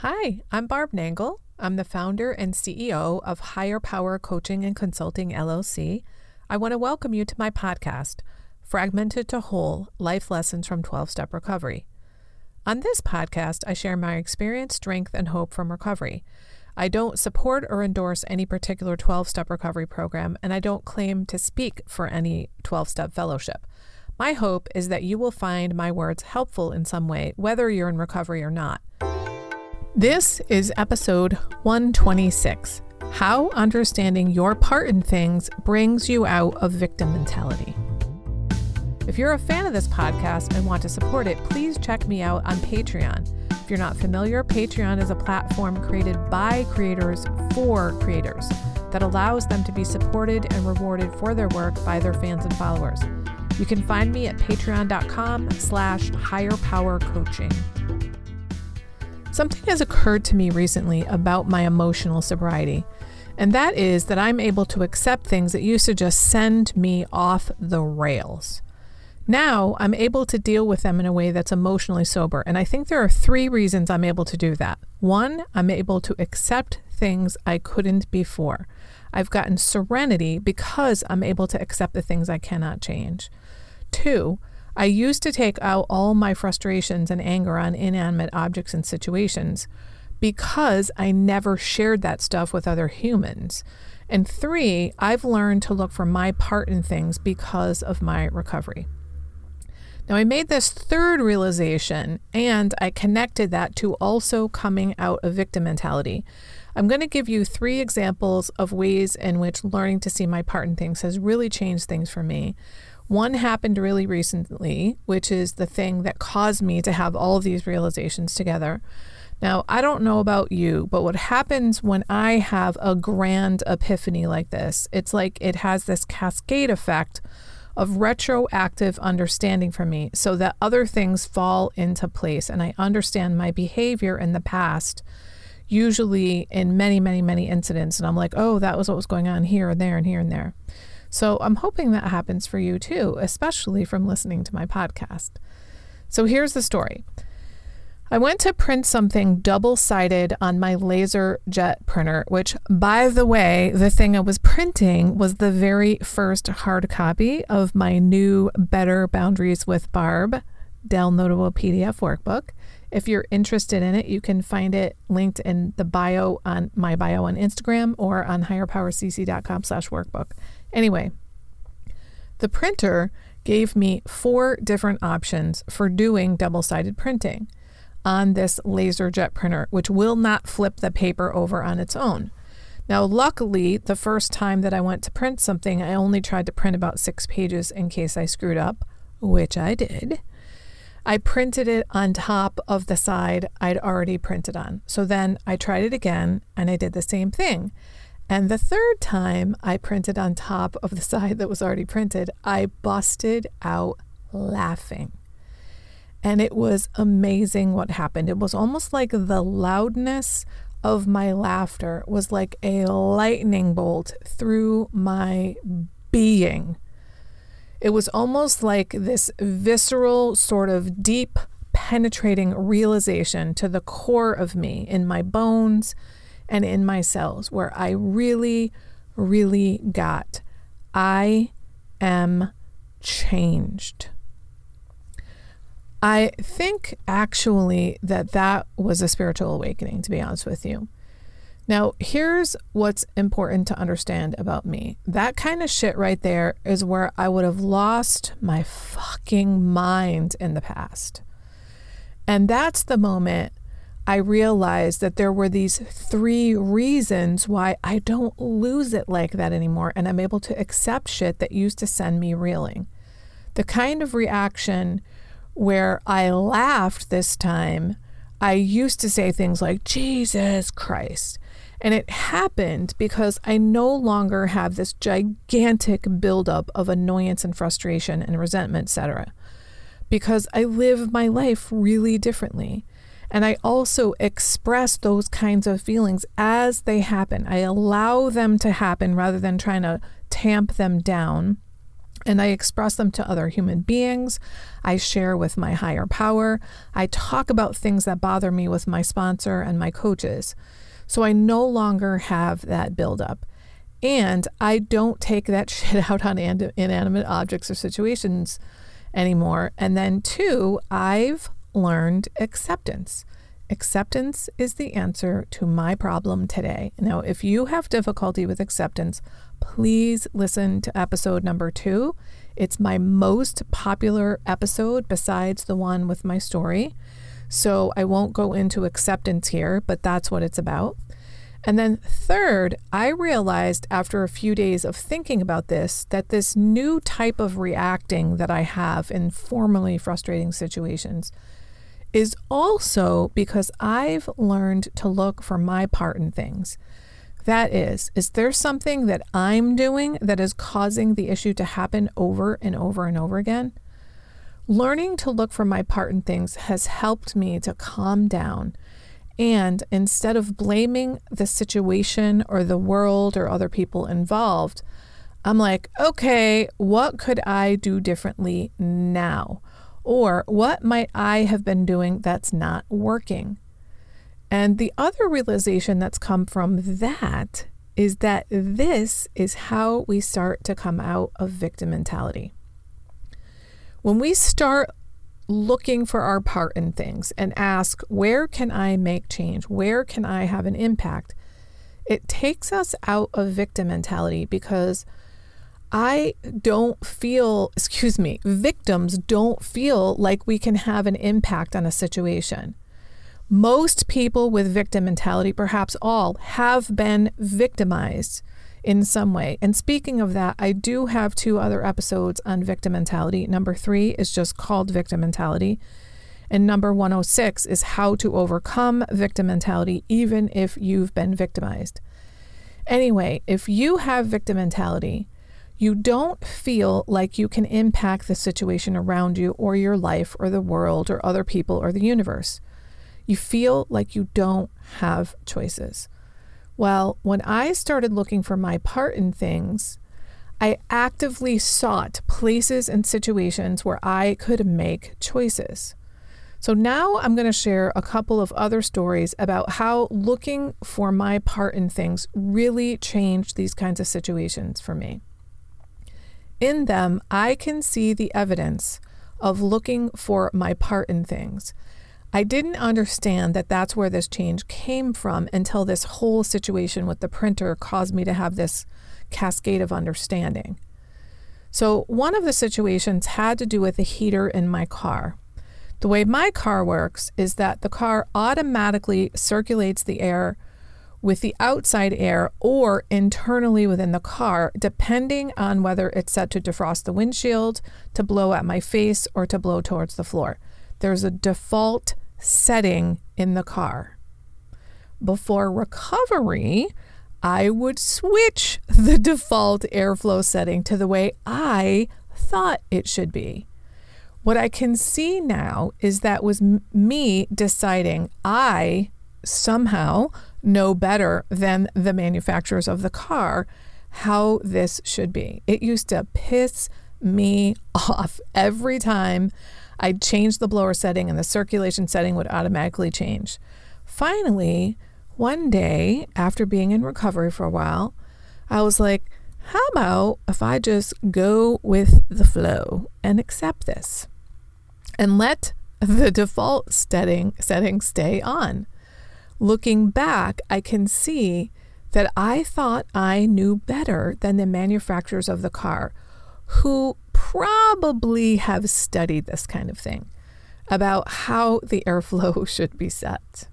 Hi, I'm Barb Nangle. I'm the founder and CEO of Higher Power Coaching and Consulting, LLC. I want to welcome you to my podcast, Fragmented to Whole, Life Lessons from 12-Step Recovery. On this podcast, I share my experience, strength, and hope from recovery. I don't support or endorse any particular 12-step recovery program, and I don't claim to speak for any 12-step fellowship. My hope is that you will find my words helpful in some way, whether you're in recovery or not. This is episode 126, How Understanding Your Part in Things Brings You Out of Victim Mentality. If you're a fan of this podcast and want to support it, please check me out on Patreon. If you're not familiar, Patreon is a platform created by creators for creators that allows them to be supported and rewarded for their work by their fans and followers. You can find me at patreon.com/higherpowercoaching. Something has occurred to me recently about my emotional sobriety, and that is that I'm able to accept things that used to just send me off the rails. Now I'm able to deal with them in a way that's emotionally sober, and I think there are three reasons I'm able to do that. One, I'm able to accept things I couldn't before. I've gotten serenity because I'm able to accept the things I cannot change. Two, I used to take out all my frustrations and anger on inanimate objects and situations because I never shared that stuff with other humans. And three, I've learned to look for my part in things because of my recovery. Now, I made this third realization, and I connected that to also coming out of victim mentality. I'm going to give you three examples of ways in which learning to see my part in things has really changed things for me. One happened really recently, which is the thing that caused me to have all of these realizations together. Now, I don't know about you, but what happens when I have a grand epiphany like this, it's like it has this cascade effect of retroactive understanding for me so that other things fall into place and I understand my behavior in the past, usually in many, many, many incidents. And I'm like, oh, that was what was going on here and there and here and there. So I'm hoping that happens for you too, especially from listening to my podcast. So here's the story. I went to print something double-sided on my LaserJet printer, which, by the way, the thing I was printing was the very first hard copy of my new Better Boundaries with Barb downloadable PDF workbook. If you're interested in it, you can find it linked in the bio on my bio on Instagram or on higherpowercc.com/workbook. Anyway, the printer gave me 4 different options for doing double-sided printing on this LaserJet printer, which will not flip the paper over on its own. Now, luckily, the first time that I went to print something, I only tried to print about 6 pages in case I screwed up, which I did. I printed it on top of the side I'd already printed on. So then I tried it again and I did the same thing. And the third time I printed on top of the side that was already printed, I busted out laughing. And it was amazing what happened. It was almost like the loudness of my laughter was like a lightning bolt through my being. It was almost like this visceral, sort of deep, penetrating realization to the core of me, in my bones and in my cells, where I really, really got, I am changed. I think actually that was a spiritual awakening, to be honest with you. Now, here's what's important to understand about me. That kind of shit right there is where I would have lost my fucking mind in the past. And that's the moment I realized that there were these 3 reasons why I don't lose it like that anymore, and I'm able to accept shit that used to send me reeling. The kind of reaction where I laughed this time, I used to say things like, Jesus Christ. And it happened because I no longer have this gigantic buildup of annoyance and frustration and resentment, etc. Because I live my life really differently. And I also express those kinds of feelings as they happen. I allow them to happen rather than trying to tamp them down. and I express them to other human beings. I share with my higher power. I talk about things that bother me with my sponsor and my coaches. So I no longer have that buildup. And I don't take that shit out on inanimate objects or situations anymore. And then 2, I've learned acceptance. Acceptance is the answer to my problem today. Now, if you have difficulty with acceptance, please listen to episode number 2. It's my most popular episode besides the one with my story. So I won't go into acceptance here, but that's what it's about. And then 3rd, I realized after a few days of thinking about this, that this new type of reacting that I have in formerly frustrating situations is also because I've learned to look for my part in things. That is there something that I'm doing that is causing the issue to happen over and over and over again? Learning to look for my part in things has helped me to calm down. And instead of blaming the situation or the world or other people involved, I'm like, okay, what could I do differently now? Or what might I have been doing that's not working? And the other realization that's come from that is that this is how we start to come out of victim mentality. When we start looking for our part in things and ask, where can I make change? Where can I have an impact? It takes us out of victim mentality because victims don't feel like we can have an impact on a situation. Most people with victim mentality, perhaps all, have been victimized in some way. And speaking of that, I do have 2 other episodes on victim mentality. Number 3 is just called victim mentality. And number 106 is how to overcome victim mentality, even if you've been victimized. Anyway, if you have victim mentality, you don't feel like you can impact the situation around you or your life or the world or other people or the universe. You feel like you don't have choices. Well, when I started looking for my part in things, I actively sought places and situations where I could make choices. So now I'm going to share a couple of other stories about how looking for my part in things really changed these kinds of situations for me. In them, I can see the evidence of looking for my part in things. I didn't understand that that's where this change came from until this whole situation with the printer caused me to have this cascade of understanding. So one of the situations had to do with the heater in my car. The way my car works is that the car automatically circulates the air with the outside air or internally within the car, depending on whether it's set to defrost the windshield, to blow at my face, or to blow towards the floor. There's a default setting in the car. Before recovery, I would switch the default airflow setting to the way I thought it should be. What I can see now is that was me deciding I somehow know better than the manufacturers of the car how this should be. It used to piss me off every time I'd change the blower setting and the circulation setting would automatically change. Finally, one day after being in recovery for a while, I was like, how about if I just go with the flow and accept this and let the default setting stay on? Looking back, I can see that I thought I knew better than the manufacturers of the car, who probably have studied this kind of thing about how the airflow should be set.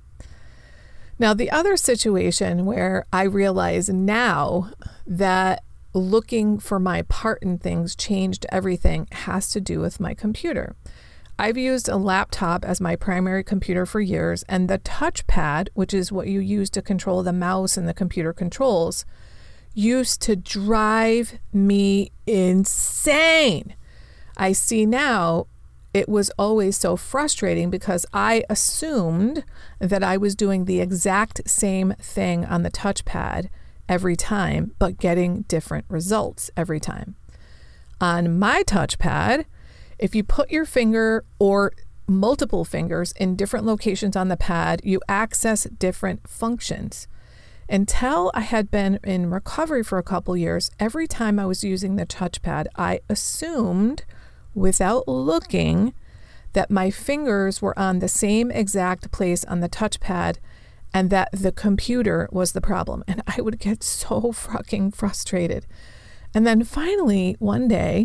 Now, the other situation where I realize now that looking for my part in things changed everything has to do with my computer. I've used a laptop as my primary computer for years, and the touchpad, which is what you use to control the mouse and the computer controls, used to drive me insane. I see now it was always so frustrating because I assumed that I was doing the exact same thing on the touchpad every time, but getting different results every time. On my touchpad, if you put your finger or multiple fingers in different locations on the pad, you access different functions. Until I had been in recovery for a couple years, every time I was using the touchpad, I assumed, without looking, that my fingers were on the same exact place on the touchpad and that the computer was the problem. And I would get so fucking frustrated. And then finally, one day,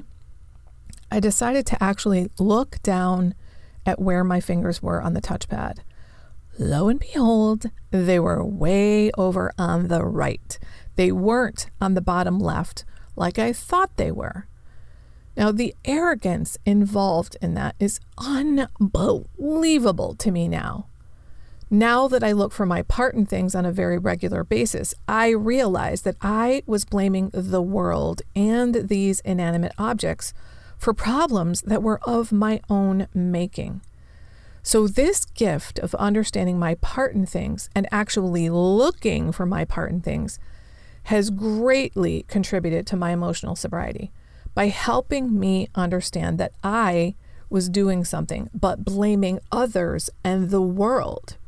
I decided to actually look down at where my fingers were on the touchpad. Lo and behold, they were way over on the right. They weren't on the bottom left like I thought they were. Now, the arrogance involved in that is unbelievable to me now. Now that I look for my part in things on a very regular basis, I realize that I was blaming the world and these inanimate objects for problems that were of my own making. So this gift of understanding my part in things and actually looking for my part in things has greatly contributed to my emotional sobriety by helping me understand that I was doing something but blaming others and the world.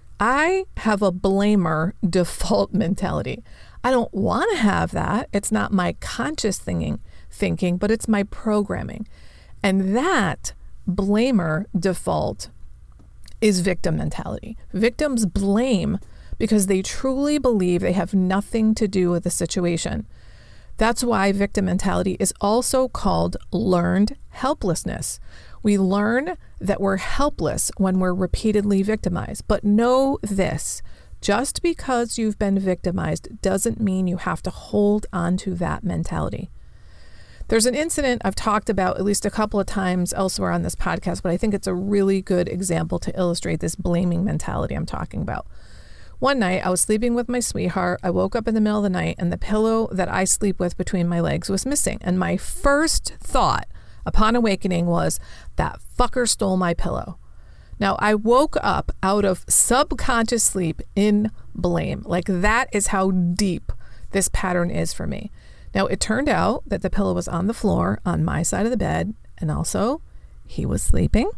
I have a blamer default mentality. I don't want to have that. It's not my conscious thinking, but it's my programming. And that blamer default is victim mentality. Victims blame because they truly believe they have nothing to do with the situation. That's why victim mentality is also called learned helplessness. We learn that we're helpless when we're repeatedly victimized. But know this, just because you've been victimized doesn't mean you have to hold on to that mentality. There's an incident I've talked about at least a couple of times elsewhere on this podcast, but I think it's a really good example to illustrate this blaming mentality I'm talking about. One night, I was sleeping with my sweetheart. I woke up in the middle of the night and the pillow that I sleep with between my legs was missing. And my first thought upon awakening was, that fucker stole my pillow. Now, I woke up out of subconscious sleep in blame. Like, that is how deep this pattern is for me. Now, it turned out that the pillow was on the floor on my side of the bed, and also he was sleeping.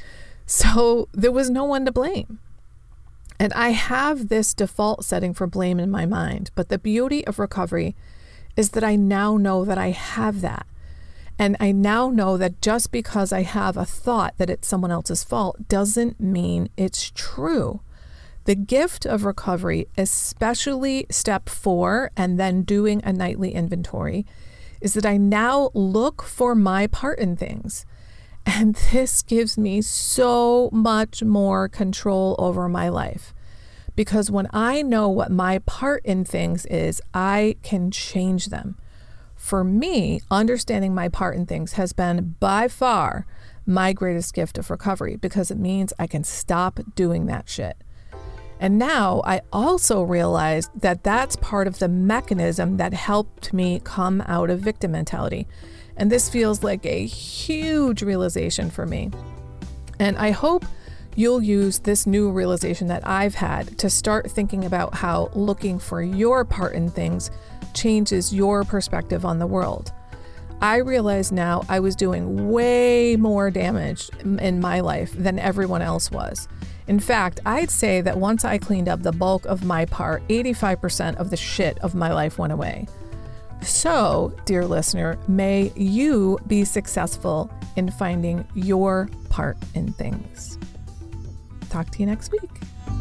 So there was no one to blame. And I have this default setting for blame in my mind. But the beauty of recovery is that I now know that I have that. And I now know that just because I have a thought that it's someone else's fault doesn't mean it's true. The gift of recovery, especially step 4 and then doing a nightly inventory, is that I now look for my part in things. And this gives me so much more control over my life. Because when I know what my part in things is, I can change them. For me, understanding my part in things has been by far my greatest gift of recovery because it means I can stop doing that shit. And now I also realized that that's part of the mechanism that helped me come out of victim mentality. And this feels like a huge realization for me. And I hope you'll use this new realization that I've had to start thinking about how looking for your part in things changes your perspective on the world. I realize now I was doing way more damage in my life than everyone else was. In fact, I'd say that once I cleaned up the bulk of my part, 85% of the shit of my life went away. So, dear listener, may you be successful in finding your part in things. Talk to you next week.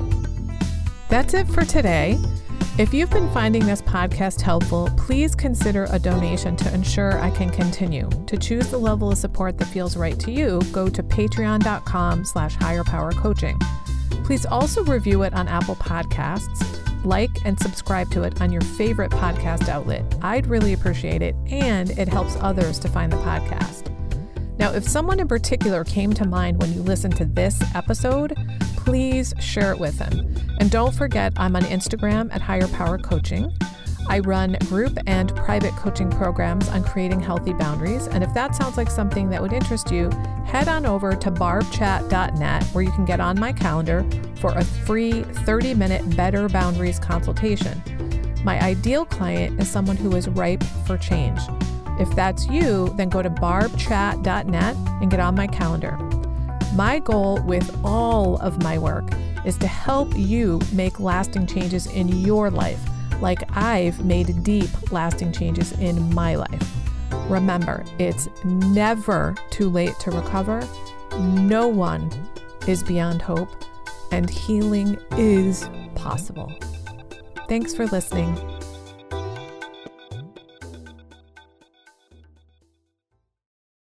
That's it for today. If you've been finding this podcast helpful, please consider a donation to ensure I can continue. To choose the level of support that feels right to you, go to patreon.com/higherpowercoaching. Please also review it on Apple Podcasts, like and subscribe to it on your favorite podcast outlet. I'd really appreciate it, and it helps others to find the podcast. Now, if someone in particular came to mind when you listened to this episode, please share it with them. And don't forget, I'm on Instagram at Higher Power Coaching. I run group and private coaching programs on creating healthy boundaries. And if that sounds like something that would interest you, head on over to barbchat.net where you can get on my calendar for a free 30-minute Better Boundaries consultation. My ideal client is someone who is ripe for change. If that's you, then go to barbchat.net and get on my calendar. My goal with all of my work is to help you make lasting changes in your life, like I've made deep, lasting changes in my life. Remember, it's never too late to recover. No one is beyond hope, and healing is possible. Thanks for listening.